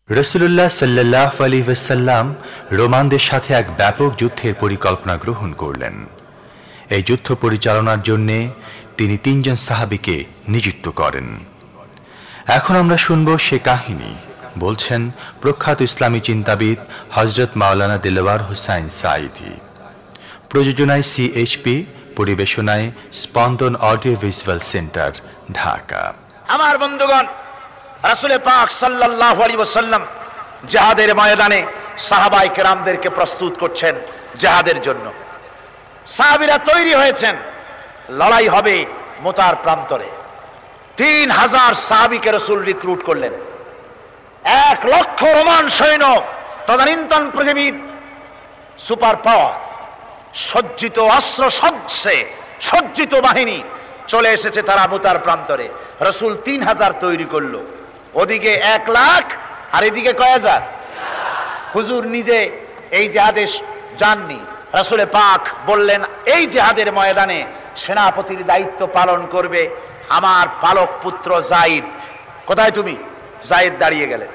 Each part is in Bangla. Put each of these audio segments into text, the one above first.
রাসূলুল্লাহ সাল্লাল্লাহু আলাইহি ওয়াসাল্লাম রোমানদের সাথে এক ব্যাপক যুদ্ধের পরিকল্পনা গ্রহণ করলেন। এই যুদ্ধ পরিচালনার জন্য তিনি ৩ জন সাহাবীকে নিযুক্ত করেন। এখন আমরা শুনব সে কাহিনী। বলছেন প্রখ্যাত ইসলামী চিন্তাবিদ হযরত মাওলানা দিলওয়ার হোসাইন সাঈদী। প্রযোজনায় সিএইচপি, পরিবেশনায় স্পন্দন অডিও ভিজুয়াল সেন্টার, ঢাকা। আমার বন্ধুগণ, রাসূল পাক সাল্লাল্লাহু আলাইহি ওয়াসাল্লাম জিহাদের ময়দানে সাহাবায়ে কেরামদেরকে প্রস্তুত করছেন জিহাদের জন্য। সাহাবীরা তৈরি হয়েছেন, লড়াই হবে মুতার প্রান্তরে। ৩,০০০ সাহাবীকে রাসূল রিক্রুট করলেন। ১,০০,০০০ রোমান সৈন্য, তদানীন্তন পৃথিবীর সুপার পাওয়ার, সজ্জিত অস্ত্র সজ্জিত বাহিনী চলে এসেছে তারা মুতার প্রান্তরে। রাসূল ৩,০০০ তৈরি করলো। ওদিকে ১,০০,০০০ আর এদিকে কয় হাজার? হুজুর নিজে এই জিহাদে যাননি। রাসূল পাক বললেন, এই জিহাদের ময়দানে সেনাপতির দায়িত্ব পালন করবে আমার পালক পুত্র যায়েদ। কোথায় তুমি? যায়েদ দাঁড়িয়ে গেলেন।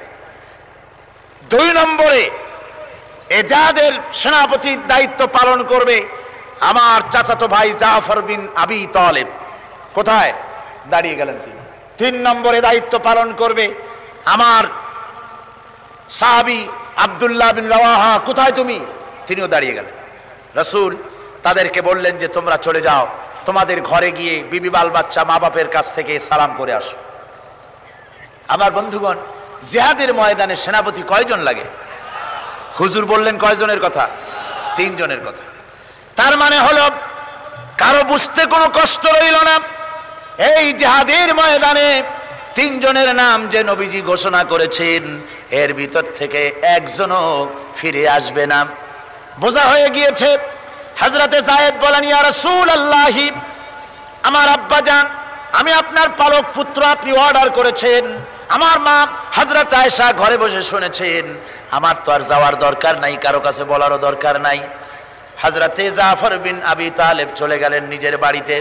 ২ নম্বরে এই জিহাদের সেনাপতির দায়িত্ব পালন করবে আমার চাচাতো ভাই জাফর বিন আবি তালেব। কোথায়? দাঁড়িয়ে গেলেন তিনি। ৩ নম্বরে দায়িত্ব পালন করবে আমার সাহাবী আব্দুল্লাহ বিন রাওয়াহা। কোথায় তুমি? তিনিও দাঁড়িয়ে গেলেন। রাসূল তাদেরকে বললেন যে তোমরা চলে যাও, তোমাদের ঘরে গিয়ে বিবি বাল বাচ্চা মা বাপের কাছ থেকে সালাম করে আসো। আমার বন্ধুগণ, জিহাদের ময়দানে সেনাপতি কয়জন লাগে? হুজুর বললেন কয়জনের কথা? ৩ জনের কথা। তার মানে হলো কারো বুঝতে কোনো কষ্ট রইল না। এই জিহাদের ময়দানে ৩ জনের নাম যে নবীজি ঘোষণা করেছেন, এর ভিতর থেকে একজনও ফিরে আসবে না। বোঝা হয়ে গিয়েছে। হযরতে যায়েদ বলেন, ইয়া রাসূলুল্লাহ, আমার আব্বা জান, আমি আপনার পালক পুত্র, আপনি অর্ডার করেছেন। আমার মা হযরত আয়েশা ঘরে বসে শুনেছেন। আমার তো আর যাওয়ার দরকার নাই, কারো কাছে বলারও দরকার নাই। হযরতে জাফর বিন আবি তালেব চলে গেলেন নিজের বাড়িতে।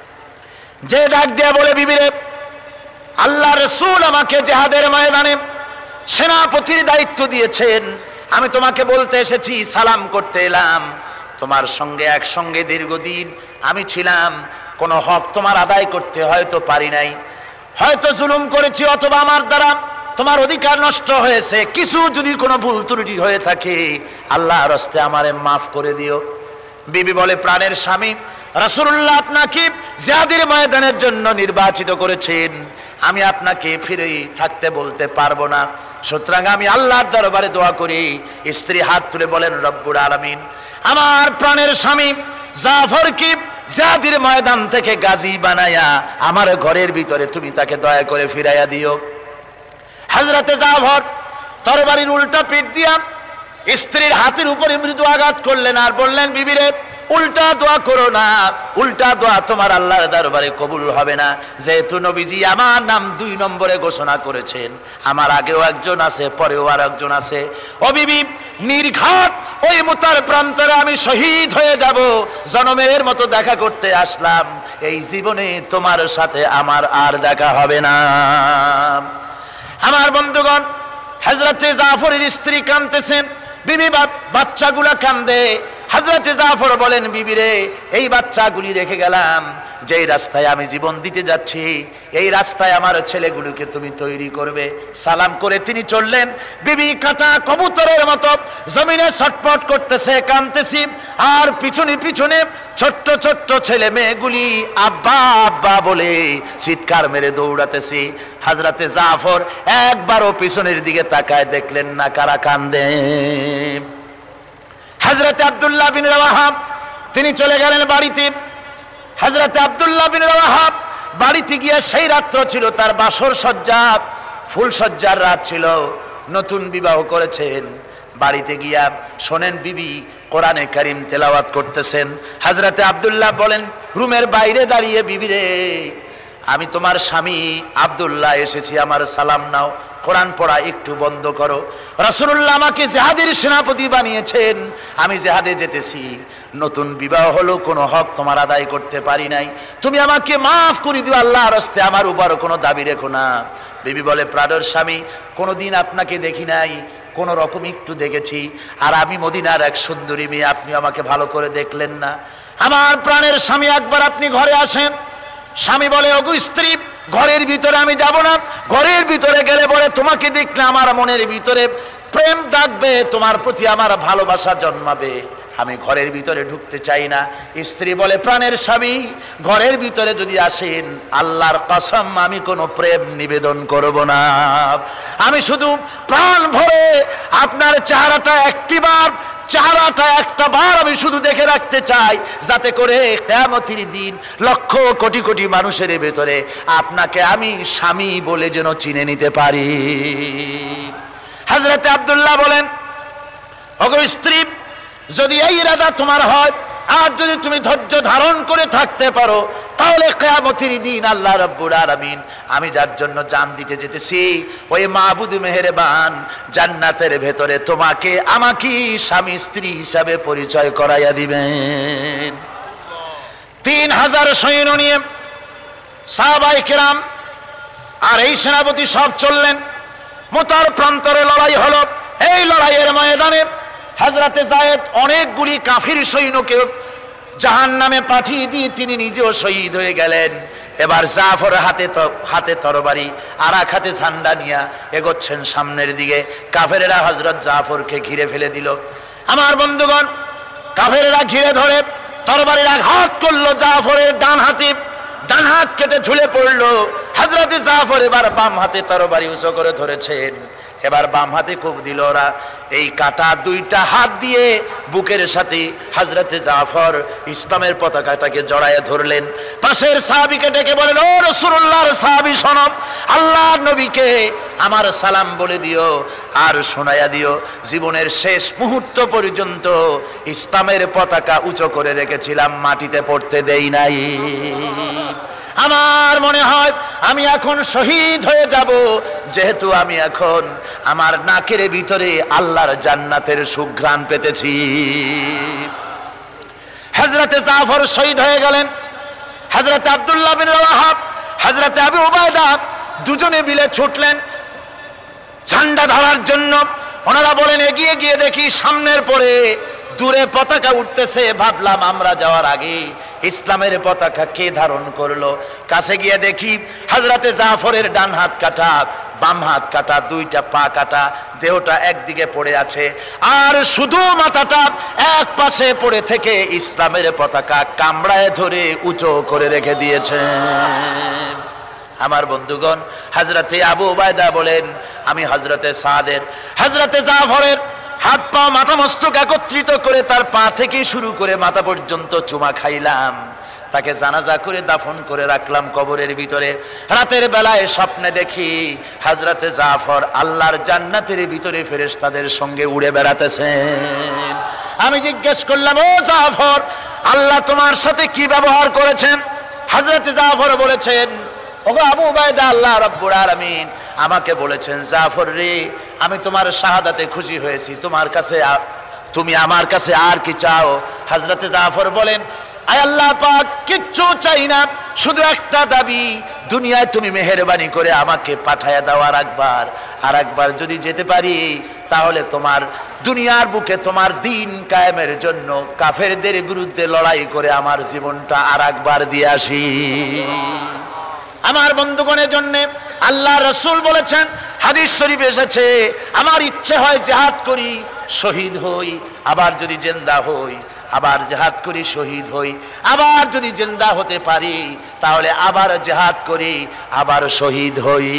যে ডাক দিয়ে বলে, বিবিরে, আল্লাহ রাসূল আমাকে জিহাদের ময়দানে সেনাপতির দায়িত্ব দিয়েছেন। আমি তোমাকে বলতে এসেছি, সালাম করতে এলাম। তোমার সঙ্গে একসঙ্গে দীর্ঘদিন আমি ছিলাম। কোনো হক তোমার আদায় করতে হয়তো পারি নাই, হয়তো জুলুম করেছি, অথবা আমার দ্বারা তোমার অধিকার নষ্ট হয়েছে। কিছু যদি কোনো ভুল ত্রুটি হয়ে থাকে, আল্লাহর হস্তে আমারে মাফ করে দিও। বিবি বলে, প্রাণের স্বামী, রাসূলুল্লাহ আপনাকে জিহাদের ময়দানের জন্য নির্বাচিত করেছেন। আমি আপনাকে ফিরে থাকতে বলতে পারবো না। সুতরাং আমি আল্লাহর দরবারে দোয়া করি। স্ত্রী হাত তুলে বলেন, রব্বুল আলামিন, আমার প্রাণের স্বামী জাফরকে জিহাদের ময়দান থেকে গাজী বানায়া আমার ঘরের ভিতরে তুমি তাকে দয়া করে ফিরাইয়া দিও। হযরতে জাফর তরবারির উল্টা পিঠ দিয়া স্ত্রীর হাতের উপরে মৃদু আঘাত করলেন আর বললেন, বিবিরে, উল্টা দোয়া করো না। উল্টা দোয়া তোমার আল্লাহর দরবারে কবুল হবে না। যেহেতু নবীজি আমার নাম ২ নম্বরে ঘোষণা করেছেন, আমার আগেও একজন আছে, পরেও আর একজন আছে। ও বিবি, নির্ঘাত ওই মুতার প্রান্তরে আমি শহীদ হয়ে যাব। জনমের মতো দেখা করতে আসলাম, এই জীবনে তোমার সাথে আমার আর দেখা হবে না। আমার বন্ধুগণ, হযরতে জাফরের স্ত্রী কাঁদতেছেন, বিবি বাচ্চাগুলা কান্দে। হযরতে জাফর বলেন, বিবিরে, এই বাচ্চাগুলি রেখে গেলাম। যেই রাস্তায় আমি জীবন দিতে যাচ্ছি, এই রাস্তায় আমার ছেলেগুলোকে তুমি তৈরি করবে। সালাম করে তিনি চললেন। বিবি কাটা কবুতরের মতো জমিনে ছটফট করতেছে, কাঁদতেছি। আর পিছনে পিছনে ছোট্ট ছোট্ট ছেলে মেয়েগুলি আব্বা আব্বা বলে চিৎকার মেরে দৌড়াতেছি। হযরতে জাফর একবারও পিছনের দিকে তাকায় দেখলেন না কারা কান্দে। হযরতে আব্দুল্লাহ বিন রাওয়াহা তিনি চলে গেলেন বাড়িতে। হযরতে আব্দুল্লাহ বিন রাওয়াহা বাড়িতে গিয়ে, সেই রাত্র ছিল তার বাসর সজ্জা, ফুল সজ্জার রাত ছিল, নতুন বিবাহ করেছেন। বাড়িতে গিয়া শোনেন বিবি কোরআনে কারীম তেলাওয়াত করতেছেন। হযরতে আব্দুল্লাহ বলেন, রুমের বাইরে দাঁড়িয়ে, বিবিরে, আমি তোমার স্বামী আব্দুল্লাহ এসেছি, আমার সালাম নাও, কোরআন পড়া একটু বন্ধ করো। রাসূলুল্লাহ আমাকে জিহাদের সেনাপতি বানিয়েছেন, আমি জিহাদে যেতেছি, নতুন বিবাহ হলো, কোনো হক তোমার আদায় করতে পারি নাই, তুমি আমাকে মাফ করে দিও আল্লাহর রাস্তায়, আমার উপর কোনো দাবি রেখো না। বিবি বলে, প্রাণের স্বামী, কোনোদিন আপনাকে দেখি নাই, কোন রকম একটু দেখেছি, আর আমি মদিনার এক সুন্দরী মেয়ে, আপনি আমাকে ভালো করে দেখলেন না। আমার প্রাণের স্বামী, একবার আপনি ঘরে আসেন। স্বামী বলে, ওগো স্ত্রী, ঘরের ভিতরে আমি যাব না, ঘরের ভিতরে গেলে বলে তোমাকে দেখলে আমার মনের ভিতরে প্রেম ডাকবে, তোমার প্রতি আমার ভালোবাসা জন্মাবে, আমি ঘরের ভিতরে ঢুকতে চাই না। স্ত্রী বলে, প্রাণের স্বামী, ঘরের ভিতরে যদি আসেন, আল্লাহর কসম আমি কোনো প্রেম নিবেদন করব না, আমি শুধু প্রাণ ভরে আপনার চেহারাটা একটা বার আমি শুধু দেখে রাখতে চাই, যাতে করে কিয়ামতের দিন লক্ষ কোটি কোটি মানুষের ভেতরে আপনাকে আমি স্বামী বলে যেন চিনে নিতে পারি। হযরত আব্দুল্লাহ বলেন, ওগো স্ত্রী, যদি এই ইরাদা তোমার হয়, আর যদি তুমি ধৈর্য ধারণ করে থাকতে পারো, তাহলে কিয়ামতের দিন আল্লাহ রাব্বুল আলামিন আমি যার জন্য জান দিতে যেতেছি, ওই মাবুদ মেহেরবান জান্নাতের ভেতরে তোমাকে আমাকে স্বামী স্ত্রী হিসাবে পরিচয় করাইয়া দিবেন। 3000 সৈন্য নিয়ে সাহাবায়ে কেরাম আর এই সেনাপতি সব চললেন। মুতার প্রান্তরে লড়াই হলো। এই লড়াইয়ের ময়দানে হযরতে যায়েদ অনেকগুলি কাফির সৈন্যকে জাহান্নামে পাঠিয়ে দিয়ে তিনি নিজেও শহীদ হয়ে গেলেন। এবার জাফর হাতে তরবারি আর এক হাতে ঝান্ডা নিয়ে এগোচ্ছেন সামনের দিকে। কাফেরেরা হযরত জাফরকে ঘিরে ফেলে দিল। আমার বন্ধুগণ, কাফেরেরা ঘিরে ধরে তরবারির আঘাত করলো জাফরের ডান হাত কেটে ঝুলে পড়লো। হযরত জাফর এবার বাম হাতে তরবারি উঁচু করে ধরেছেন, এবার বাম হাতে কোপ দিল ওরা। এই কাটা দুইটা হাত দিয়ে বুকের সাথে হযরত জাফর ইসলামের পতাকাটাকে জড়ায় ধরলেন। পাশের সাহাবীকে ডেকে বলেন, ও রাসূলুল্লাহর সাহাবী শোনো, আল্লাহর নবীকে আমার সালাম বলে দিও আর শোনায়া দিও, জীবনের শেষ মুহূর্ত পর্যন্ত ইসলামের পতাকা উঁচু করে রেখেছিলাম, মাটিতে পড়তে দেই নাই। আমার মনে হয় আমি এখন শহীদ হয়ে যাব, যেহেতু আমি এখন আমার নাকের ভিতরে আল্লাহর জান্নাতের সুঘ্রাণ পেতেছি। হযরতে জাফর শহীদ হয়ে গেলেন। হযরত আব্দুল্লাহ বিন রাওয়াহা, হযরত আবু উবাইদা দুজনে মিলে ছুটলেন ঝান্ডা ধরার জন্য। ওনারা বলেন, এগিয়ে গিয়ে দেখি সামনের পরে দূরে পতাকা উঠতেছে। ভাবলাম আমরা যাওয়ার আগে ইসলামের পতাকা কে ধারণ করলো। কাছে গিয়ে দেখি হযরতে জাফরের ডান হাত কাটা, বাম হাত কাটা, দুইটা পা কাটা, দেহটা একদিকে পড়ে আছে, আর শুধু মাথাটা এক পাশে পড়ে থেকে ইসলামের পতাকা কামড়ায় ধরে উঁচু করে রেখে দিয়েছেন। আমার বন্ধুগণ, হযরতে আবু উবাইদা বলেন, আমি হযরতে সাদের, হযরতে জাফরের হাত পা মাথা মস্তক একত্রিত করে তার পা থেকে শুরু করে মাথা পর্যন্ত চুমা খাইলাম। তাকে জানাজা করে দাফন করে রাখলাম কবরের ভিতরে। রাতের বেলায় স্বপ্নে দেখি হযরতে জাফর আল্লাহর জান্নাতের ভিতরে ফেরেশতাদের সঙ্গে উড়ে বেড়াতেছেন। আমি জিজ্ঞেস করলাম, ও জাফর, আল্লাহ তোমার সাথে কি ব্যবহার করেছেন? হযরতে জাফর বলেছেন, ওগো আবু উবাইদা, আল্লাহ রাব্বুল আলামিন আমাকে বলেছেন, জাফর রে, আমি তোমার শাহাদাতে খুশি হয়েছি, তুমি আমার কাছে আর কি চাও? হযরতে জাফর বলেন, আয় আল্লাহ পাক, কিচ্ছু চাই না, শুধু একটা দাবি, দুনিয়ায় তুমি মেহেরবানি করে আমাকে পাঠায়া দাও আর একবার যদি যেতে পারি, তাহলে তোমার দুনিয়ার বুকে তোমার দিন কায়েমের জন্য কাফেরদের বিরুদ্ধে লড়াই করে আমার জীবনটা আর একবার দিয়ে আসি। আমার বন্ধুগণের জন্য আল্লাহ রাসূল বলেছেন, হাদিস শরীফে এসেছে, আমার ইচ্ছে হয় জিহাদ করি, শহীদ হই, আবার যদি জিন্দা হই, আবার জিহাদ করি, শহীদ হই, আবার যদি জিন্দা হতে পারি তাহলে আবার জিহাদ করি, আবার শহীদ হই।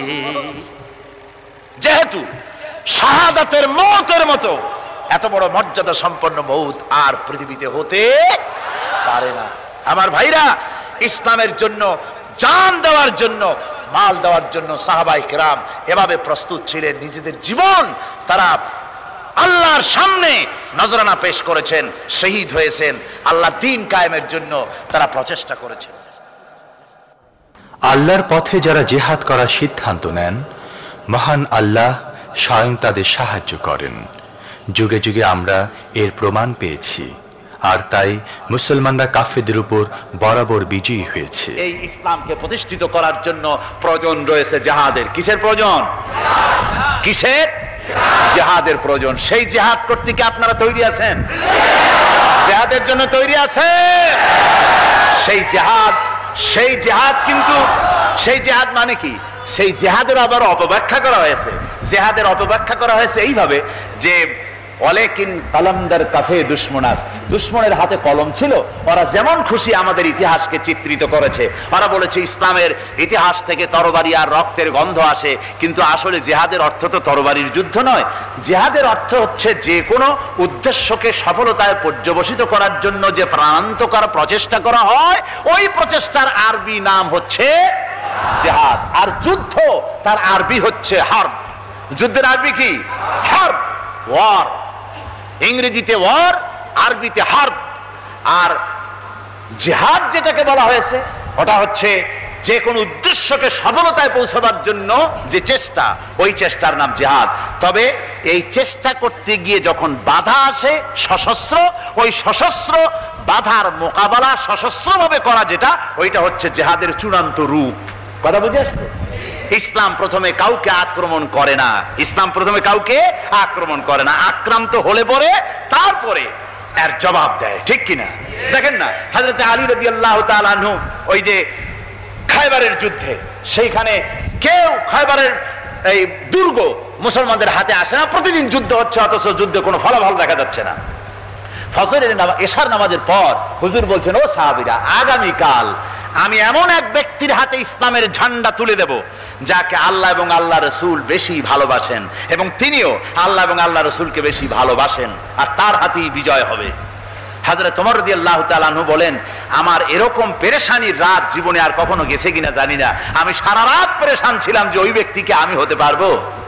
যেহেতু শাহাদাতের মওতের মতো এত বড় মর্যাদা সম্পন্ন মওত আর পৃথিবীতে হতে পারে না। আমার ভাইরা, ইসলামের জন্য জান দেওয়ার জন্য, মাল দেওয়ার জন্য সাহাবায়ে কেরাম এভাবে প্রস্তুত ছিলেন। নিজেদের জীবন তারা আল্লাহর সামনে নজরানা পেশ করেছেন, শহীদ হয়েছেন, আল্লাহ দ্বীন কায়েমের জন্য তারা প্রচেষ্টা করেছেন। আল্লাহর পথে যারা জিহাদ করার সিদ্ধান্ত নেন, মহান আল্লাহ স্বয়ং তাদের সাহায্য করেন। যুগে যুগে আমরা এর প্রমাণ পেয়েছি, আর তাই মুসলমানরা কাফেরদের উপর বরাবর বিজয়ী হয়েছে। এই ইসলামকে প্রতিষ্ঠিত করার জন্য প্রয়োজন রয়েছে জিহাদের। কিসের প্রয়োজন? কিসের? জিহাদের প্রয়োজন। সেই জিহাদ করতে কি আপনারা তৈরি আছেন? জিহাদের জন্য তৈরি আছেন? সেই জিহাদ কিন্তু সেই জিহাদ মানে কি? সেই জিহাদের আবার অপব্যাখ্যা করা হয়েছে। জিহাদের অপব্যাখ্যা করা হয়েছে এইভাবে যে ওয়ালাকিন কালামদার কাফে দুশমনাস্ত, দুশমনের হাতে কলম ছিল, ওরা যেমন খুশি আমাদের ইতিহাসকে চিত্রিত করেছে। ওরা বলেছে ইসলামের ইতিহাস থেকে তরবারি আর রক্তের গন্ধ আসে, কিন্তু আসলে জিহাদের অর্থ তো তরবারির যুদ্ধ নয়। জিহাদের অর্থ হচ্ছে যে কোনো উদ্দেশ্যকে সফলতায় পর্যবসিত করার জন্য যে প্রাণান্তকর প্রচেষ্টা করা হয়, ওই প্রচেষ্টার আরবি নাম হচ্ছে জিহাদ। আর যুদ্ধ তার আরবি হচ্ছে হার্ব। যুদ্ধের আরবি কি? হার্ব, ওয়ার। ইংরেজিতে ওয়ার, আরবিতে হার্ব। আর জিহাদ যেটাকে বলা হয়েছে ওটা হচ্ছে যে কোনো উদ্দেশ্যকে সফলতায় পৌঁছাবার জন্য যে চেষ্টা, ওই চেষ্টার নাম জিহাদ। তবে এই চেষ্টা করতে গিয়ে যখন বাধা আসে সশস্ত্র, ওই সশস্ত্র বাধার মোকাবেলা সশস্ত্রভাবে করা যেটা, ওইটা হচ্ছে জিহাদের চূড়ান্ত রূপ। কথা বুঝে আসছে? ইসলাম প্রথমে কাউকে আক্রমণ করে না। ইসলাম প্রথমে কাউকে আক্রমণ করে না, আক্রান্ত হলে পরে তারপরে এর জবাব দেয়। ঠিক কিনা? দেখেন না, হযরত আলী রাদিয়াল্লাহু তাআলা আনহু ওই যে খায়বারের যুদ্ধে, সেইখানে কেউ খায়বারের এই দুর্গ মুসলমানদের হাতে আসে না। প্রতিদিন যুদ্ধ হচ্ছে, অথচ যুদ্ধে কোনো ফলাফল দেখা যাচ্ছে না। ফজরের এশার নামাজের পর হুজুর বলছেন, ও সাহাবীরা, আগামীকাল আমি এমন এক ব্যক্তির হাতে ইসলামের ঝান্ডা তুলে দেব যাকে আল্লাহ এবং আল্লাহ রসুল বেশি ভালোবাসেন, এবং তিনিও আল্লাহ এবং আল্লাহ রসুলকে বেশি ভালোবাসেন, আর তার হাতেই বিজয় হবে। হযরত ওমর রাদিয়াল্লাহু তাআলা আনহু বলেন, আমার এরকম পেরেশানির রাত জীবনে আর কখনো গেছে কিনা জানি না। আমি সারা রাত পেরেশান ছিলাম যে ওই ব্যক্তিকে আমি হতে পারবো।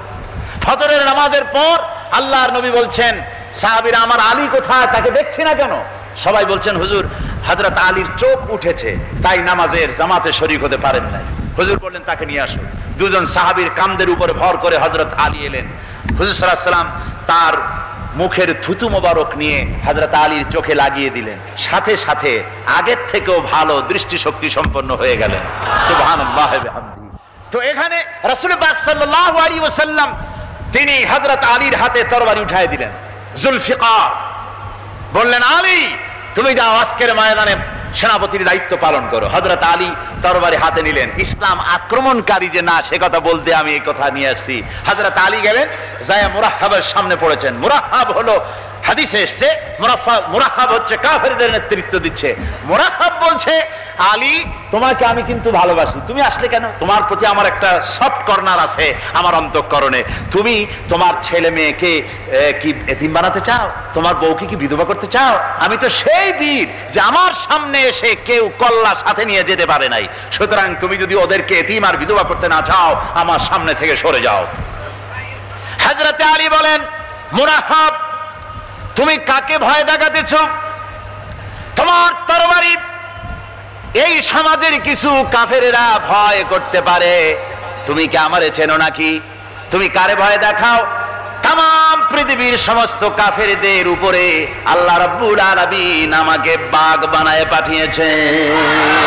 ফজরের নামাজের পর আল্লাহর নবী বলছেন, সাহাবীরা, আমার আলী কোথায়? তাকে দেখছি না কেন? সবাই বলছেন, হুজুর, হযরত আলীর চোখ উঠেছে, তাই নামাজের জামাতে শরীক হতে পারেন নাই। হুজুর বললেন, তাকে নিয়ে আসো। দুজন সাহাবীর কাঁধের উপরে ভর করে হযরত আলী এলেন। হুজুর সাল্লাল্লাহু আলাইহি ওয়াসাল্লাম তার মুখের থুতু মোবারক নিয়ে হযরত আলীর চোখে লাগিয়ে দিলেন। সাথে সাথে আগের থেকেও ভালো দৃষ্টিশক্তি সম্পন্ন হয়ে গেলেন। সুবহানাল্লাহ ওয়া বিহামদিহি। তো এখানে রাসূল পাক সাল্লাল্লাহু আলাইহি ওয়াসাল্লাম তিনি হযরত আলীর হাতে তরবারি উঠায় দিলেন। জুলফিকার বললেন, আলী, তুমি যাও আজকের ময়দানে সেনাপতির দায়িত্ব পালন করো। হযরত আলী তরবারি হাতে নিলেন। ইসলাম আক্রমণকারী যে না, সে কথা বলতে আমি এই কথা নিয়ে আসছি। হযরত আলী গেলেন, যায় মুরাহহাবের সামনে পড়েছেন। মুরাহহাব হলো, হাদিসে এসেছে, মুরাহহাব হচ্ছে কাফেরদের নেতৃত্ব দিচ্ছে। মুরাহহাব বলছে, আলী, তোমাকে আমি কিন্তু ভালোবাসি, তুমি আসলে কেন? তোমার প্রতি আমার একটা সফট কর্নার আছে আমার অন্তঃকরণে। তুমি তোমার ছেলে মেয়েকে কি এতিম বানাতে চাও? তোমার বউকে কি বিধবা করতে চাও? আমি তো সেই বীর যে আমার সামনে এসে কেউ কল্লা সাথে নিয়ে যেতে পারে নাই। সুতরাং তুমি যদি ওদেরকে এতিম আর বিধবা করতে না চাও, আমার সামনে থেকে সরে যাও। হযরত আলী বলেন, মুরাহহাব, তুমি কাকে ভয় দেখাতেছ? তোমার তরবারি এই সমাজের কিছু কাফেরেরা ভয় করতে পারে, তুমি কি আমারে চেনো নাকি? তুমি কারে ভয় দেখাও? তাম পৃথিবীর সমস্ত কাফেরদের উপরে আল্লাহ রাব্বুল আলামিন আমাকে বাগ বানায় পাঠিয়েছেন।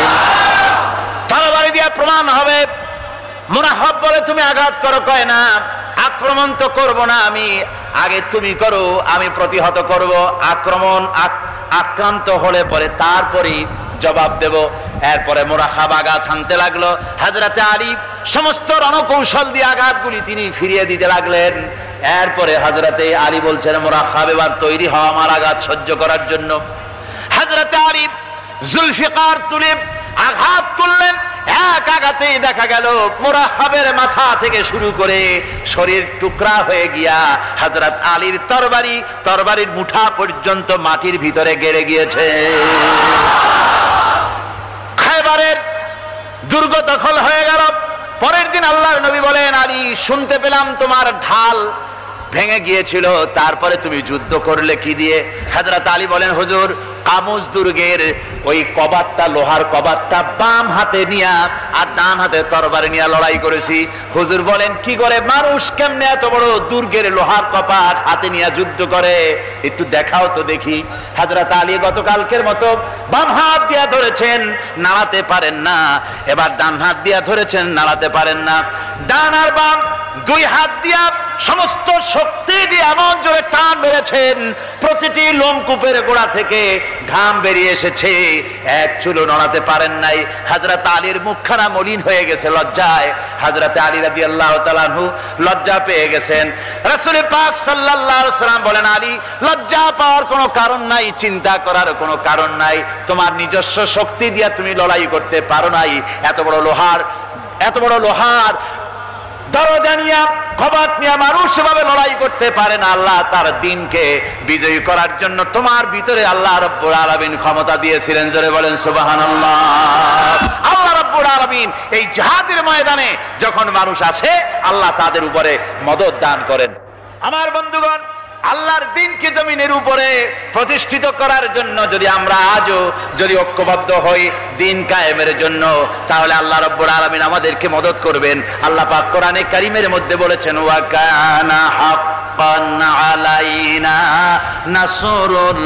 তরবারি দিয়ে প্রমাণ হবে। মুরাহহাব বলে, তুমি আঘাত করো। কয় না, আক্রমণ তো করবো না আমি, আগে তুমি করো, আমি প্রতিহত করব। আক্রান্ত হলে পরে তারপরে জবাব দেব। এরপরে মুরাহহাব আঘাত হানতে লাগলো। হযরত আলী সমস্ত রণকৌশল দিয়ে আঘাতগুলি তিনি ফিরিয়ে দিতে লাগলেন। এরপরে হযরত আলী বলছেন, মুরাহহাব, এবার তৈরি হও আমার আঘাত সহ্য করার জন্য। হযরত আলী জুলফিকার তুলে আঘাত করলেন। এক আঘাতেই দেখা গেল মুরাহহাবের মাথা থেকে শুরু করে শরীর টুকরা হয়ে গিয়া হযরত আলীর তরবারির মুঠা পর্যন্ত মাটির ভিতরে গেড়ে গিয়েছে। খায়বারের দুর্গ দখল হয়ে গেল। পরের দিন আল্লাহর নবী বলেন, আলী, শুনতে পেলাম তোমার ঢাল ভেঙে গিয়েছিল, তারপরে তুমি যুদ্ধ করলে কি দিয়ে? হযরত আলী বলেন, হুজুর, কামুজ দুর্গের ওই কবাটটা, লোহার কবাটটা বাম হাতে নিয়া আর ডান হাতে তরবারি নিয়ে লড়াই করেছি। হুজুর বলেন, কি করে মানুষ কেমনে এত বড় দুর্গের লোহার কপাট হাতে নিয়ে যুদ্ধ করে, একটু দেখাও তো দেখি। হযরত আলী গতকালকের মতো বাম হাত দিয়া ধরেছেন, নাড়াতে পারেন না। এবার ডান হাত দিয়া ধরেছেন, নাড়াতে পারেন না। ডান আর বাম দুই হাত দিয়া সমস্ত শক্তি দিয়ে এমন জোরে টান মেরেছেন, প্রতিটি লোমকূপের গোড়া থেকে ঘাম বেরিয়ে এসেছে, এক চুলও নড়াতে পারেন নাই। হযরত আলীর মুখখানা মলিন হয়ে গেছে লজ্জায়। হযরত আলী রাদিয়াল্লাহু তাআলা আনহু লজ্জা পেয়ে গেছেন। রাসূল পাক সাল্লাল্লাহু আলাইহি ওয়াসাল্লাম বলেন, আলী, লজ্জা পাওয়ার কোনো কারণ নাই, চিন্তা করার কোনো কারণ নাই। তোমার নিজস্ব শক্তি দিয়ে তুমি লড়াই করতে পারো নাই। এত বড় লোহার দরজা নিয়ে, কবাট নিয়ে মানুষ এভাবে লড়াই করতে পারে না। আল্লাহ তার দ্বীনকে বিজয়ী করার জন্য তোমার ভিতরে আল্লাহ রাব্বুল আলামিন ক্ষমতা দিয়েছিলেন। জোরে বলেন সুবহানাল্লাহ। আল্লাহ রাব্বুল আলামিন এই জিহাদের ময়দানে যখন মানুষ আসে, আল্লাহ তাদের উপরে মদদ দান করেন। আমার বন্ধুগণ, আল্লাহর দ্বীনকে জমিনের উপরে প্রতিষ্ঠিত করার জন্য যদি আমরা আজও যদি ঐক্যবদ্ধ হই দ্বীন কায়েমের জন্য, তাহলে আল্লাহ রাব্বুল আলামিন আমাদেরকে মদদ করবেন। আল্লাহ পাক কোরআনে কারীমের মধ্যে বলেছেন, ওয়া কানা হাক্কান আলাইনা নাসরুল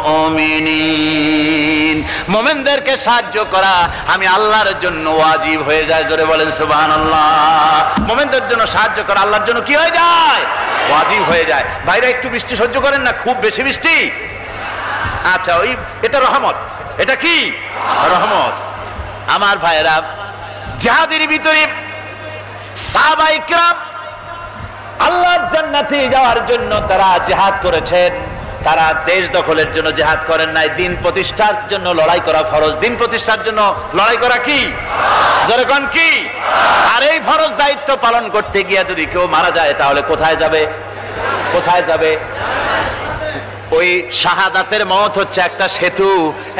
মুমিনিন। মুমিনদেরকে সাহায্য করা আমি আল্লাহর জন্য ওয়াজিব হয়ে যায়। জোরে বলেন সুবহানাল্লাহ। মুমিনদের জন্য সাহায্য করা আল্লাহর জন্য কি হয়ে যায়? ওয়াজিব হয়ে যায়। ভাইরা একটু বৃষ্টি সহ্য করেন না, খুব বেশি বৃষ্টি। আচ্ছা, ওই এটা রহমত। এটা কি রহমত? আমার ভাইরা, জিহাদের ভিতরে সাহাবায়ে কিরাম আল্লাহর জান্নাতে যাওয়ার জন্য তারা জিহাদ করেছেন। তারা দেশ দখলের জন্য জিহাদ করেন নাই, দ্বীন প্রতিষ্ঠার জন্য লড়াই করা ফরজ। দ্বীন প্রতিষ্ঠার জন্য লড়াই করা কি? জোরে কোন কি? আর এই ফরজ দায়িত্ব পালন করতে গিয়ে যদি কেউ মারা যায়, তাহলে কোথায় যাবে? কোথায় যাবে? ওই শাহাদাতের মওত হচ্ছে একটা সেতু,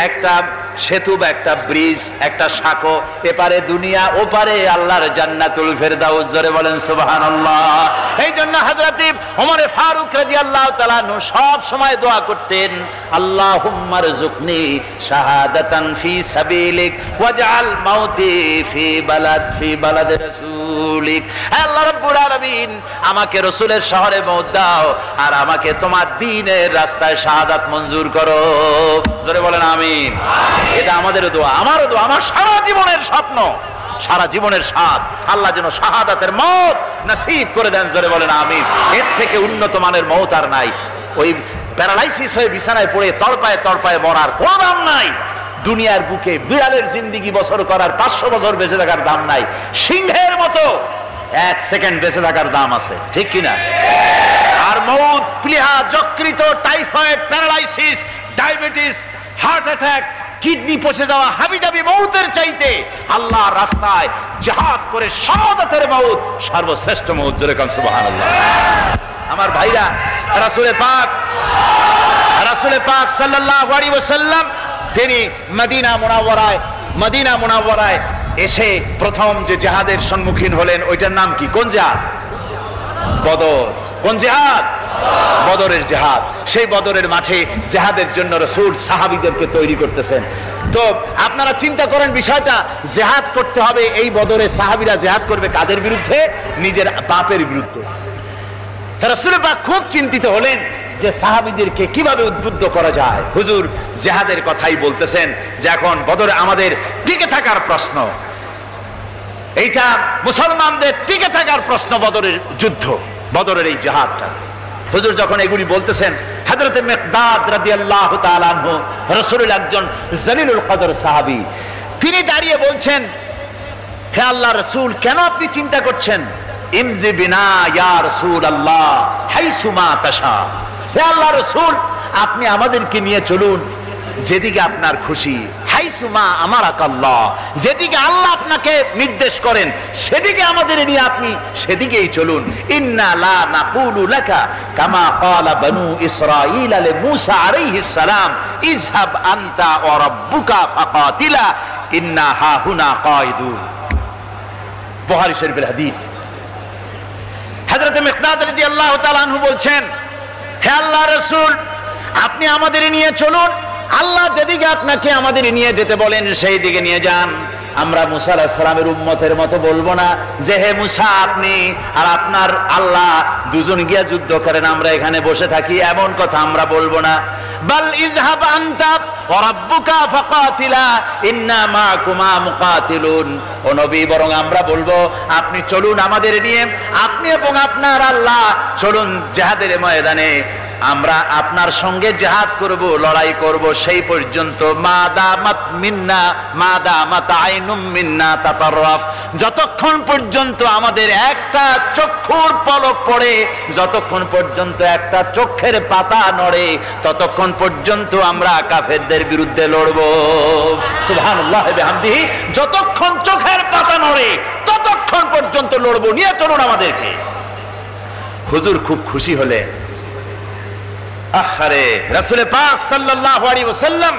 বা একটা ব্রিজ, একটা সাঁকো। এপারে দুনিয়া, ওপারে আল্লাহর জান্নাতুল ফেরদাউস। জোরে বলেন সুবহানাল্লাহ। এই জন্য হযরত ওমর ফারুক রাদিয়াল্লাহু তাআলা আনহু সব সময় দোয়া করতেন, আল্লাহুম্মা রযুকনি শাহাদাতান ফি সাবিলিক ওয়াজআল মাউতি ফি বালাদ রাসূলিক। আল্লাহ রাব্বুল আলামিন, আমাকে রাসূলের শহরে মওত দাও, আর আমাকে তোমার দ্বীনের রাস্তায় শাহাদাত মঞ্জুর করো। জোরে বলেন আমিন। এটা আমাদের দোয়া, আমারও দোয়া, আমার সারা জীবনের স্বপ্ন, সারা জীবনের স্বাদ, আল্লাহ যেন শাহাদাতের মওত নসিব করে দেন। জোরে বলেন আমিন। এর থেকে উন্নত মানের মওত আর নাই। ওই প্যারালাইসিস হয়ে বিছানায় পড়ে তড়পায় মরার কোনো দাম নাই। দুনিয়ার বুকে বিড়ালের জিন্দেগি বছর করার 500 বছর বেঁচে থাকার দাম নাই। সিংহের মতো 1 সেকেন্ড বেঁচে থাকার দাম আছে, ঠিক কিনা? আর মওত, প্লীহা, যকৃত, typhoid, paralysis, diabetes, heart attack, kidney পচে যাওয়া, হাবিজাবি মওতের চাইতে আল্লাহর রাস্তায় জিহাদ করে শাহাদাতের মওত সর্বশ্রেষ্ঠ মওত। জোরে কোন সুবহানাল্লাহ। আমার ভাইরা, রাসূল পাক সাল্লাল্লাহু আলাইহি ওয়াসাল্লাম তিনি মদিনা মুনাওয়ারায় এসে প্রথম যে জিহাদের সম্মুখীন হলেন, ওইটার নাম কি? কোন জিহাদ? বদর। কোন জিহাদ? বদরের জিহাদ। সেই বদরের মাঠে জিহাদের জন্য রাসূল সাহাবীদেরকে তৈরি করতেছেন। তো আপনারা চিন্তা করেন বিষয়টা, জিহাদ করতে হবে। এই বদরে সাহাবীরা জিহাদ করবে কাদের বিরুদ্ধে? নিজের বাপের বিরুদ্ধে। রাসূল পাক খুব চিন্তিত হলেন যে সাহাবীদেরকে কিভাবে উদ্বুদ্ধ করা যায়। হুজুর জিহাদের কথাই বলতেছেন যে এখন বদরে আমাদের টিকে থাকার প্রশ্ন, এইটা মুসলমানদের টিকে থাকার প্রশ্ন। বদরের যুদ্ধ, বদরের এই জিহাদটা। হুজুর যখন এগুলি বলতেছেন, হযরত মিকদাদ রাদিয়াল্লাহু তাআলা আনহু, রাসূলের একজন জলিলুল কদর সাহাবী, তিনি দাঁড়িয়ে বলছেন, হে আল্লাহর রাসূল, কেন আপনি চিন্তা করছেন? ইমজি বিনা ইয়া রাসূলুল্লাহ হাইসু মা তাশা। হে আল্লাহর রাসূল, আপনি আমাদেরকে নিয়ে চলুন যেদিকে আপনার খুশি। হাইসুমা আমারাকাল্লাহ, যেদিকে আল্লাহ আপনাকে নির্দেশ করেন সেদিকে আমাদের নিয়ে আপনি সেদিকেই চলুন। ইন্না লা নাকুলু লাকা কামা ক্বালা বানু ইসরাঈল লি মূসা আলাইহিস সালাম ইযহাব আনতা ওয়া রাব্বুকা ফাকাতিলা ইন্না হাহুনা কায়িদুন। বুখারী শরীফের হাদিস। হযরত মিকদাদ রাদিয়াল্লাহু তাআলা আনহু বলছেন, হে আল্লাহর রাসূল, আপনি আমাদের নিয়ে চলুন আল্লাহ যেদিকে আপনাকে আমাদের নিয়ে যেতে বলেন সেই দিকে নিয়ে যান। আমরা মুসা আলাইহিস সালামের উম্মতের মতো বলবো না যে হে মুসা আপনি আর আপনার আল্লাহ দুজন গিয়া যুদ্ধ করেন, আমরা এখানে বসে থাকি, এমন কথা আমরা বলবো না। বাল ইযহাব আনতা ওয়া রাব্বুকা ফাকাতিলা ইন্না মাআকুমা মুকাতিলুন। ও নবী, বরং আমরা বলবো আপনি চলুন আমাদের নিয়ে, আপনি এবং আপনার আল্লাহ চলুন জিহাদের ময়দানে, আমরা আপনার সঙ্গে জিহাদ করব, লড়াই করব সেই পর্যন্ত। মাদামাত মিন্না মাদামাত আইনুম মিন্না তাতাররাফ, যতক্ষণ পর্যন্ত আমাদের একটা চক্ষুর পলক পড়ে, যতক্ষণ পর্যন্ত একটা চোখের পাতা নড়ে, ততক্ষণ পর্যন্ত আমরা কাফেরদের বিরুদ্ধে লড়ব। সুবহানাল্লাহ ওয়া বিহামদিহি, যতক্ষণ চোখের পাতা নড়ে ততক্ষণ পর্যন্ত লড়ব, নিয়ে চলুন আমাদেরকে। হুজুর খুব খুশি হলেন। আহারে, রাসূল পাক সাল্লাল্লাহু আলাইহি ওয়াসাল্লাম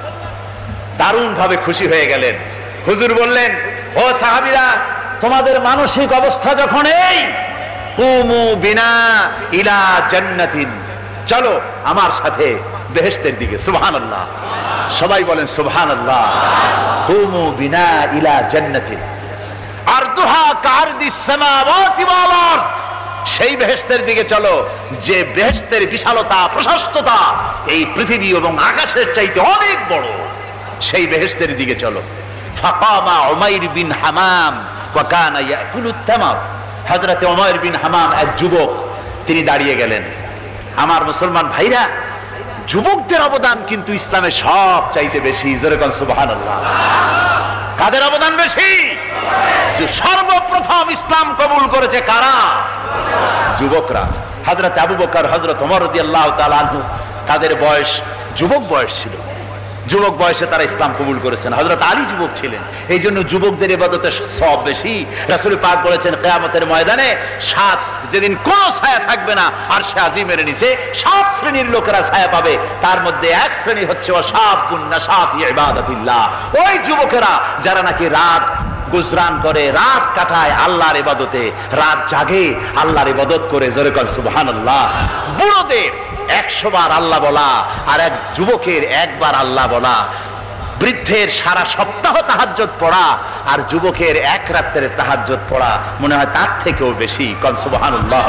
দারুণ ভাবে খুশি হয়ে গেলেন। হুজুর বললেন, ও সাহাবীরা, তোমাদের মানসিক অবস্থা যখন এই, কুমু বিনা ইলা জান্নাতিন, চলো আমার সাথে বেহেশতের দিকে। সুবহানাল্লাহ, সবাই বলেন সুবহানাল্লাহ। কুমু বিনা ইলা জান্নাতিন আরদুহা কারদিস সামাওয়াতি ওয়াল আরদ, সেই বেহেশতের দিকে চলো যে বেহেশতের বিশালতা প্রশস্ততা এই পৃথিবী এবং আকাশের চাইতে অনেক বড়, সেই বেহেশতের দিকে চলো। ফাকামা উমাইর বিন হামাম ওয়া কানা ইয়াকুলুত তামার, হযরত উমাইর বিন হামাম এক যুবক, তিনি দাঁড়িয়ে গেলেন। আমার মুসলমান ভাইরা, যুবকদের অবদান কিন্তু ইসলামে সব চাইতে বেশি। জোরে কোন সুবহানাল্লাহ। কাদের অবদান বেশি? যে সর্বপ্রথম ইসলাম কবুল করেছে কারা? যুবকরা। হযরত আবু বকর, হযরত ওমর রাদিয়াল্লাহু তাআলা আনহু, তাদের বয়স যুবক বয়স ছিল, যুবক বয়সে তারা ইসলাম কবুল করেছেন। হযরত আলী যুবক ছিলেন, এই জন্য যুবকদের ইবাদতের সওয়াব বেশি। রাসূল পাক বলেছেন কিয়ামতের ময়দানে যেদিন কোনো ছায়া থাকবে না আরশে আজিমের নিচে 7 শ্রেণীর লোকেরা ছায়া পাবে, তার মধ্যে এক শ্রেণী হচ্ছে ওয়াশাবুন নাশা ফি ইবাদাতিল্লাহ, ওই যুবকেরা যারা নাকি রাত গুজরান করে, রাত কাটায় আল্লাহর ইবাদতে, রাত জাগে আল্লাহর ইবাদত করে। জোরে কর সুবহানাল্লাহ। বুড়োদের 100 বার আল্লাহ বলা আর এক যুবকের একবার আল্লাহ বলা, বৃদ্ধের সারা সপ্তাহ তাহাজ্জুদ পড়া আর যুবকের এক রাতের তাহাজ্জুদ পড়া মনে হয় তার থেকেও বেশি। কন সুবহানাল্লাহ।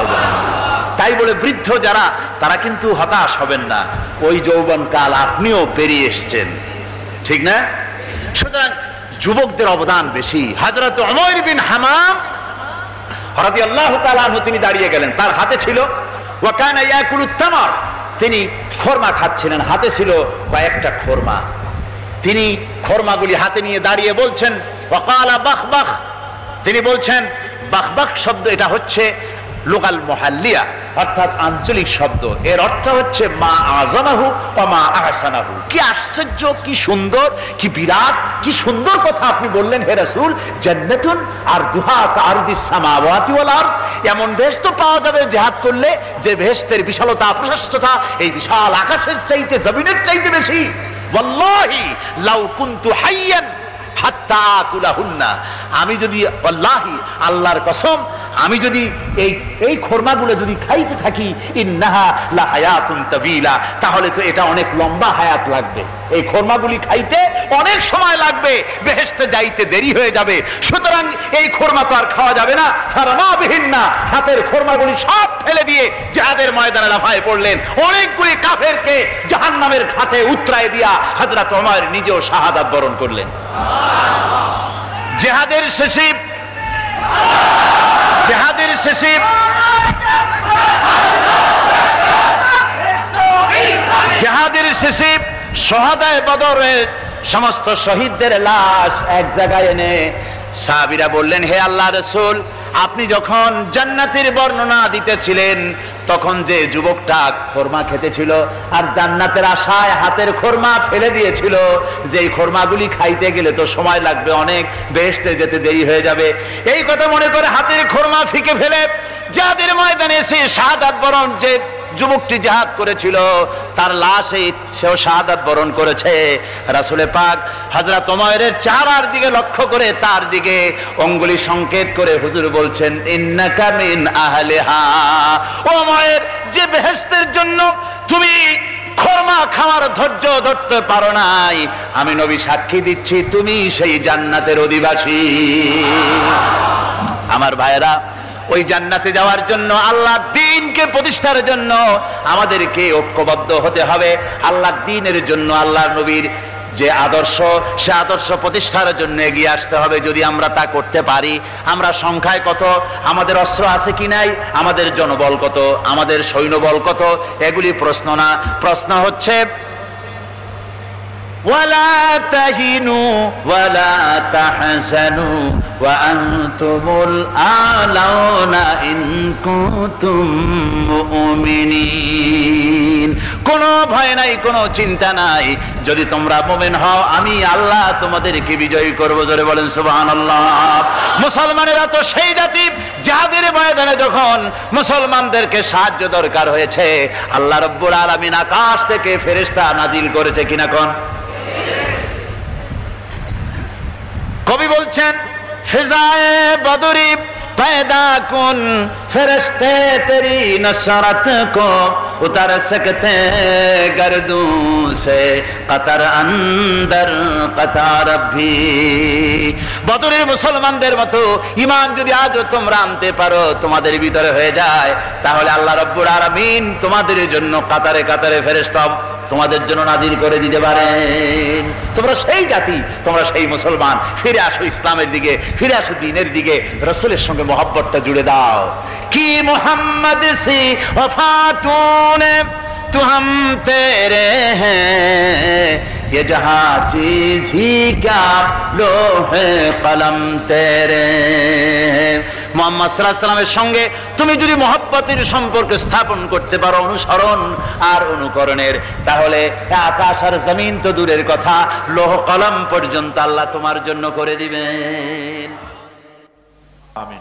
তাই বলে বৃদ্ধ যারা, তারা কিন্তু হতাশ হবেন না, ওই যৌবনকাল আপনিও পেরিয়ে এসেছেন, ঠিক না? সুতরাং যুবকদের অবদান বেশি। হযরত উমাইর বিন হামাম রাদিয়াল্লাহু তাআলা আনহু, তিনি দাঁড়িয়ে গেলেন, তার হাতে ছিল ওয়া কানা ইয়াকুলুত তামার, তিনি খরমা খাচ্ছিলেন, হাতে ছিল কয়েকটা খরমা। তিনি খরমাগুলি হাতে নিয়ে দাঁড়িয়ে বলছেন ওয়া ক্বালা বাখবাখ, তিনি বলছেন বাখবাখ শব্দ এটা হচ্ছে লোকাল মুহাল্লিয়া, অর্থাৎ আঞ্চলিক শব্দ। এর অর্থ হচ্ছে মা আযামাহু ওয়া মা আহসানাহু। কি আশ্চর্য, কি সুন্দর, কি বিরাট, কি সুন্দর কথা আপনি বললেন হে রাসূল। জান্নাতুন আরদুহা কারদিস সামাওয়াতি ওয়াল আরদ, এমন বেহেশত পাওয়া যাবে জিহাদ করলে যে বেহেশতের বিশালতা প্রশস্ততা এই বিশাল আকাশের চাইতে, জমিনের চাইতে বেশি। ওয়াল্লাহি লাউ কুনতু হাইয়ান হাত্তা আকুলাহুন্না, আমি যদি, ওয়াল্লাহি আল্লাহর কসম, আমি যদি এই খরমাগুলো যদি খাইতে থাকি, ইন্নাহা লা হায়াতুন তাবিলা, তাহলে তো এটা অনেক লম্বা হায়াত লাগবে, এই খরমাগুলি খাইতে অনেক সময় লাগবে, বেহেশতে যাইতে দেরি হয়ে যাবে। সুতরাং এই খরমা তো আর খাওয়া যাবে না। ফারমা বিহিন্না, হাতের খরমাগুলি সব ফেলে দিয়ে জিহাদের ময়দানে লাফায় পড়লেন। অনেকগুলি কাফেরকে জাহান্নামের ঘাটে উতরায় দিয়া হযরত ওমর নিজেও শাহাদাত বরণ করলেন। জিহাদের শেষে শহাদায়ে বদরের সমস্ত শহীদদের লাশ এক জায়গায় এনে সাহাবীরা বললেন, হে আল্লাহর রাসূল, আপনি যখন জান্নাতের বর্ণনা দিতেছিলেন তখন যে যুবকটা খরমা খেতেছিল আর জান্নাতের আশায় হাতের খরমা ফেলে দিয়েছিল, যে এই খরমাগুলি খাইতে গেলে তো সময় লাগবে অনেক, বেহেশতে যেতে দেরি হয়ে যাবে, এই কথা মনে করে হাতের খরমা ফিকে ফেলে জিহাদের ময়দানে এসে শাহাদাত বরণ, যে যুবকটি জিহাদ করেছিল তার লাশে সেও শাহাদাত বরণ করেছে। রাসূল পাক হযরত ওমরের চেহারার দিকে লক্ষ্য করে তার দিকে অঙ্গুলি সংকেত করে হুজুর বলছেন, ইন্নাকা মিন আহলিহা, ওমর, যে বেহেশতের জন্য তুমি খরমা খাওয়ার ধৈর্য ধরতে পারো নাই, আমি নবী সাক্ষী দিচ্ছি তুমি সেই জান্নাতের অধিবাসী। আমার ভাইয়েরা, ওই জান্নাতে যাওয়ার জন্য, আল্লাহর দ্বীনকে প্রতিষ্ঠার জন্য আমাদেরকে ঐক্যবদ্ধ হতে হবে। আল্লাহর দ্বীনের জন্য আল্লাহর নবীর যে আদর্শ, সে আদর্শ প্রতিষ্ঠার জন্য এগিয়ে আসতে হবে। যদি আমরা তা করতে পারি, আমরা সংখ্যায় কত, আমাদের অস্ত্র আছে কি নাই, আমাদের জনবল কত, আমাদের সৈন্যবল কত, এগুলি প্রশ্ন না। প্রশ্ন হচ্ছে ওয়ালা তাহিনু ওয়ালা তাহজানু ওয়া আনতুমুল আলাউনা ইন কুনতুম মুমিনিন। কোনো ভয় নাই, কোনো চিন্তা নাই, যদি তোমরা মুমিন হও আমি আল্লাহ তোমাদেরকে বিজয়ী করব। জোরে বলেন সুবহানাল্লাহ। মুসলমানেরা তো সেই জাতি যাদের ময়দানে যখন মুসলমানদেরকে সাহায্য দরকার হয়েছে, আল্লাহ রাব্বুল আলামিন আকাশ থেকে ফেরেশতা নাজিল করেছে কিনা কোন? কবি বলছেন ফিজায়ে বদরি पैदा कुन फरिश्ते तेरी नसरत को उतर सकते गर्दों से कतर अंदर कतार भी। বদরের মুসলমানদের মতো ঈমান যদি আজও তোমরা আনতে পারো, তোমাদের ভিতরে হয়ে যায়, তাহলে আল্লাহ রাব্বুল আলামিন তোমাদের জন্য কাতারে কাতারে ফেরেশতা তোমাদের জন্য নাজিল করে দিতে পারেন। তোমরা সেই জাতি, তোমরা সেই মুসলমান। ফিরে আসো ইসলামের দিকে, ফিরে আসো দ্বীনের দিকে, রাসূলের সঙ্গে মহব্বতটা জুড়ে দাও। কি মুহাম্মদ সি ওয়াফাতুনে तू हम तेरे हैं, ये जहां चीज ही क्या लोहे कलम तेरे। মুহাম্মদ সাল্লাল্লাহু আলাইহি ওয়াসাল্লামের সঙ্গে তুমি যদি মহব্বতের সম্পর্ক স্থাপন করতে পারো, অনুসরণ আর অনুকরণের, তাহলে আকাশ আর জমিন তো দূরের কথা, লোহ কলম পর্যন্ত আল্লাহ তোমার জন্য করে দিবেন। আমিন।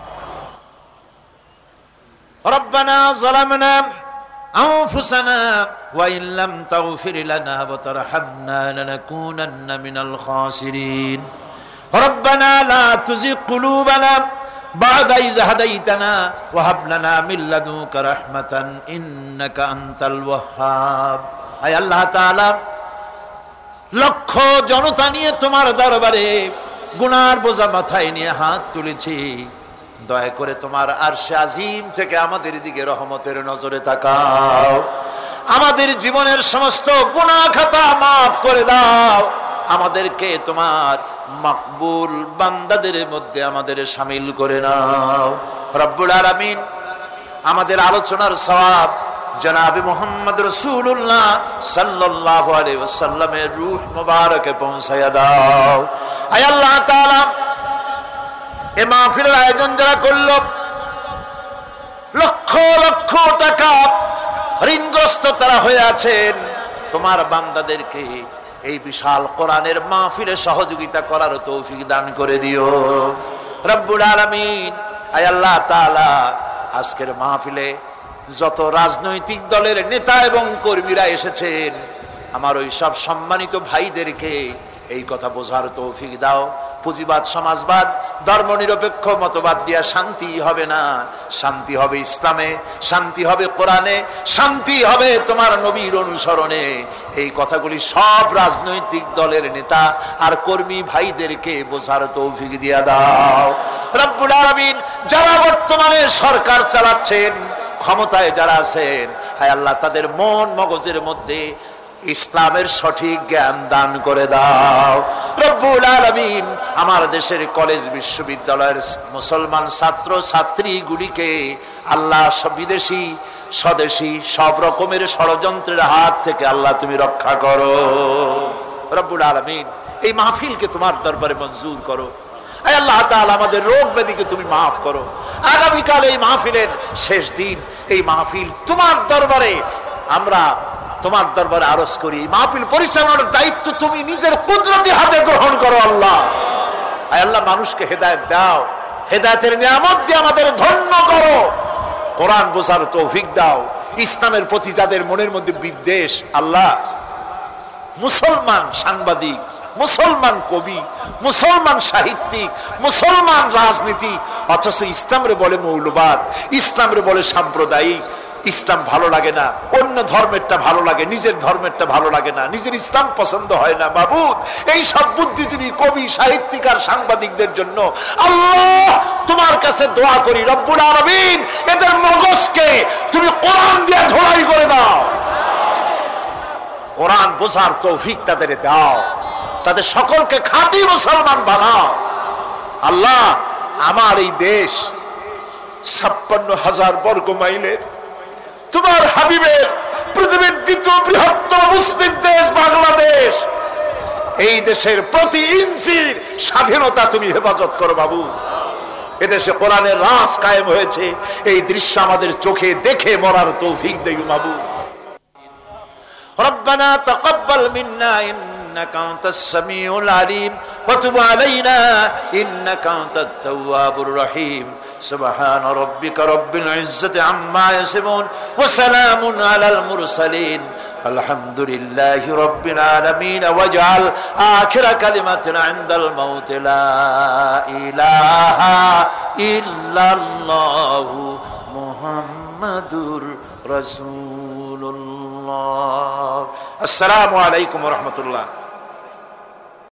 রব্বানা যালামনা أنفسنا وإن لم تغفر لنا وترحمنا لنكونن من الخاسرين ربنا لا تزغ قلوبنا بعد إذ هديتنا وهب لنا من لدنك رحمة إنك أنت الوهاب। আয় আল্লাহ তাআলা, লক্ষ জনতা নিয়ে তোমার দরবারে গুনার বোঝা মাথায় নিয়ে হাত তুলেছি, দয়া করে তোমার আরশে আজিম থেকে আমাদের দিকে রহমতের নজরে তাকাও। আমাদের জীবনের সমস্ত গুনাহ খাতা মাফ করে দাও। আমাদেরকে তোমার মাকবুল বান্দাদের মধ্যে আমাদের শামিল করে নাও। রব্বুল আলামিন, আমাদের আলোচনার সওয়াব জনাবে মুহাম্মদ রাসূলুল্লাহ সাল্লাল্লাহু আলাইহি ওয়াসাল্লামের রূহ মুবারকে পৌঁছায়া দাও। আয় আল্লাহ তাআলা, এই মাহফিলের আয়োজন যারা করল, লক্ষ লক্ষ টাকা ঋণগ্রস্ত তারা হয়ে আছেন, তোমার বান্দাদেরকে এই বিশাল কোরআনের মাহফিলে সহযোগিতা করার তৌফিক দান করে দিও রব্বুল আলামিন। আয় আল্লাহ তাআলা, আজকের মাহফিলে যত রাজনৈতিক দলের নেতা এবং কর্মীরা এসেছেন, আমার ওই সব সম্মানিত ভাইদেরকে এই কথা বোঝার তৌফিক দাও। পুঁজিবাদ, সমাজবাদ, ধর্মনিরপেক্ষ মতবাদ দিয়া শান্তি হবে না। শান্তি হবে ইসলামে, শান্তি হবে কোরআনে, শান্তি হবে তোমার নবীর অনুসরণে। এই কথাগুলি সব রাজনৈতিক দলের নেতা আর কর্মী ভাইদেরকে বোঝার তৌফিক দিয়া দাও রব্বুল আলামিন। যারা বর্তমানে সরকার চালাচ্ছেন, ক্ষমতায় যারা আছেন, হায় আল্লাহ, তাদের মন মগজের মধ্যে ইসলামের সঠিক জ্ঞান দান করে দাও রব্বুল আলামিন। আমার দেশের কলেজ বিশ্ববিদ্যালয়ের মুসলমান ছাত্র ছাত্রীগুলিকে আল্লাহ বিদেশি স্বদেশি সব রকমের ষড়যন্ত্রের হাত থেকে আল্লাহ তুমি রক্ষা করো রব্বুল আলামিন। এই মাহফিলকে তোমার দরবারে মঞ্জুর করো। আয় আল্লাহ তাআলা, আমাদের রোগ ব্যাধিকে তুমি মাফ করো। আগামীকাল এই মাহফিলের শেষ দিন, এই মাহফিল তোমার দরবারে, আমরা তোমার দরবারে আরজ করি, মাহফিল পরিচালনার দায়িত্ব তুমি নিজের কুদরতি হাতে গ্রহণ করো আল্লাহ। আয় আল্লাহ, মানুষকে হেদায়েত দাও, হেদায়েতের নিয়ামত দিয়ে আমাদের ধন্য করো। কোরআন বোঝার তৌফিক দাও। ইসলামের প্রতি যাদের মনের মধ্যে বিদ্বেষ, আল্লাহ, মুসলমান সাংবাদিক, মুসলমান কবি, মুসলমান সাহিত্যিক, মুসলমান রাজনীতি, অথচ ইসলামরে বলে মৌলবাদ, ইসলামরে বলে সাম্প্রদায়িক, ইসলাম ভালো লাগে না, অন্য ধর্মেরটা ভালো লাগে, নিজের ধর্মেরটা ভালো লাগে না, নিজের ইসলাম পছন্দ হয় না। মাবুদ, এই সব বুদ্ধিজীবী, কবি, সাহিত্যিক আর সাংবাদিকদের জন্য আল্লাহ তোমার কাছে দোয়া করি, রব্বুল আলামিন এদের মগজকে তুমি কোরআন দিয়ে ধোলাই করে দাও, কোরআন বোঝার তৌফিক তাদের দাও, তাদের সকলকে খাঁটি মুসলমান বানাও। আল্লাহ, আমার এই দেশ 56,000 বর্গ মাইলের তোমার হাবিবের পৃথিবীর দ্বিতীয় বৃহত্তম মুসলিম দেশ বাংলাদেশ, এই দেশের প্রতি ইঞ্চির স্বাধীনতা তুমি হেফাজত করো বাবু। এদেশে কোরআনের রাজ কায়েম হয়েছে, এই দৃশ্য আমাদের চোখে দেখে মরার তৌফিক দেই বাবু। রব্বানা তাকাব্বাল মিন্না ইন্নাকা আনতাস সামিউল আলিম ওয়া তুব আলাইনা ইন্নাকা আনতাত তাওয়াবুর রহিম। সুবহান রাব্বিকা রাব্বিল ইজ্জাতি আম্মা ইয়াসিফুন ওয়া সালামুন আলাল মুরসালিন আলহামদুলিল্লাহি রাব্বিল আলামিন। ওয়াজআল আখিরা কালিমাতিনা ইনদাল মাউত লা ইলাহা ইল্লাল্লাহু মুহাম্মাদুর রাসূলুল্লাহ। আসসালামু আলাইকুম ওয়া রাহমাতুল্লাহ।